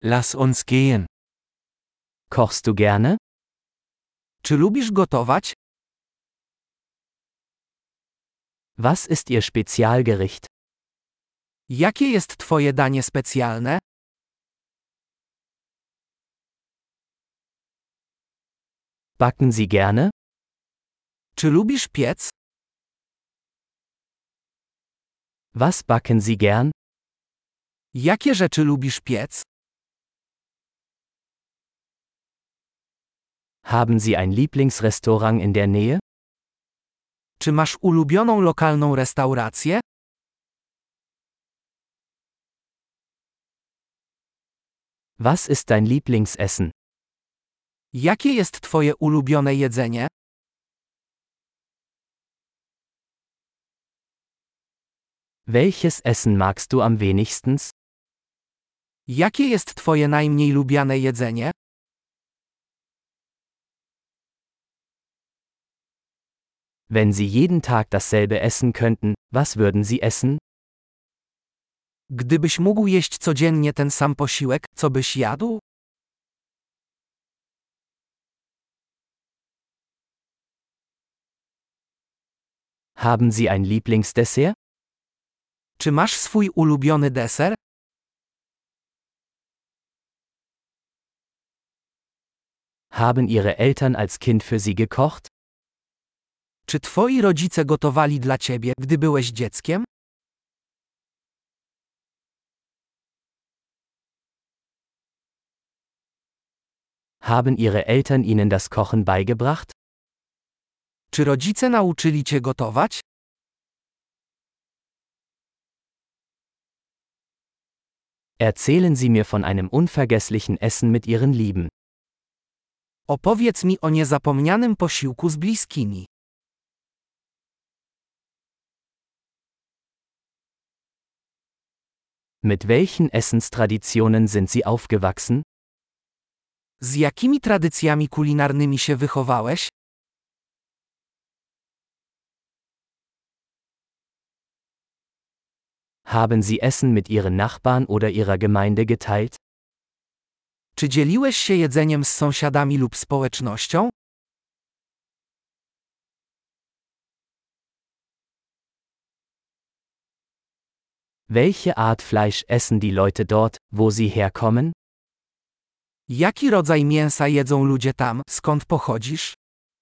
Lass uns gehen. Kochst du gerne? Czy lubisz gotować? Was ist Ihr Spezialgericht? Jakie jest twoje danie specjalne? Backen Sie gerne? Czy lubisz piec? Was backen Sie gern? Jakie rzeczy lubisz piec? Haben Sie ein Lieblingsrestaurant in der Nähe? Czy masz ulubioną lokalną restaurację? Was ist dein Lieblingsessen? Jakie jest twoje ulubione jedzenie? Welches Essen magst du am wenigsten? Jakie jest twoje najmniej lubiane jedzenie? Wenn Sie jeden Tag dasselbe essen könnten, was würden Sie essen? Gdybyś mógł jeść codziennie ten sam posiłek, co byś jadł? Haben Sie ein Lieblingsdessert? Czy masz swój ulubiony deser? Haben Ihre Eltern als Kind für Sie gekocht? Czy twoi rodzice gotowali dla ciebie, gdy byłeś dzieckiem? Haben Ihre Eltern Ihnen das Kochen beigebracht? Czy rodzice nauczyli cię gotować? Erzählen Sie mir von einem unvergesslichen Essen mit Ihren Lieben. Opowiedz mi o niezapomnianym posiłku z bliskimi. Mit welchen Essenstraditionen sind Sie aufgewachsen? Z jakimi tradycjami kulinarnymi się wychowałeś? Haben Sie Essen mit Ihren Nachbarn oder Ihrer Gemeinde geteilt? Czy dzieliłeś się jedzeniem z sąsiadami lub społecznością? Welche Art Fleisch essen die Leute dort, wo Sie herkommen? Jaki rodzaj mięsa jedzą ludzie tam, skąd pochodzisz?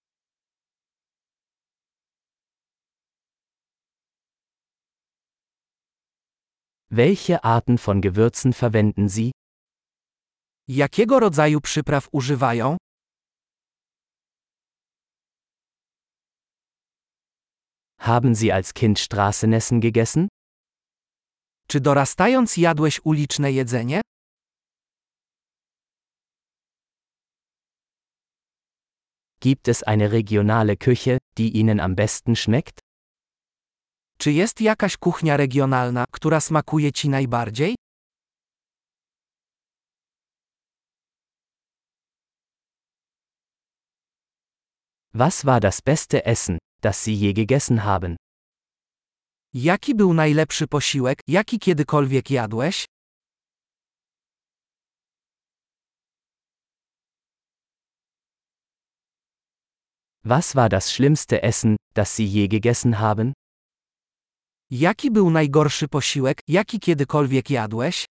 Welche Arten von Gewürzen verwenden Sie? Jakiego rodzaju przypraw używają? Haben Sie als Kind Straßenessen gegessen? Czy dorastając jadłeś uliczne jedzenie? Gibt es eine regionale Küche, die Ihnen am besten schmeckt? Czy jest jakaś kuchnia regionalna, która smakuje ci najbardziej? Was war das beste Essen, das Sie je gegessen haben? Jaki był najlepszy posiłek, jaki kiedykolwiek jadłeś? Was war das schlimmste Essen, das Sie je gegessen haben? Jaki był najgorszy posiłek, jaki kiedykolwiek jadłeś?